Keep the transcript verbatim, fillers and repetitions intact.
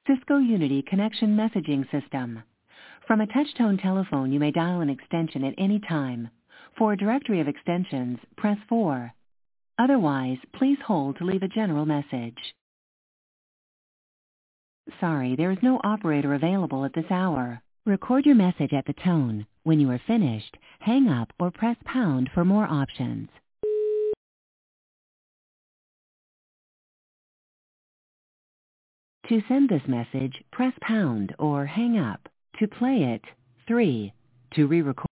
Cisco Unity Connection Messaging System. From a touch-tone telephone, you may dial an extension at any time. For a directory of extensions, press four. Otherwise, please hold to leave a general message. Sorry, there is no operator available at this hour. Record your message at the tone. When you are finished, hang up or press pound for more options. To send this message, press pound or hang up. To play it, three. To re-record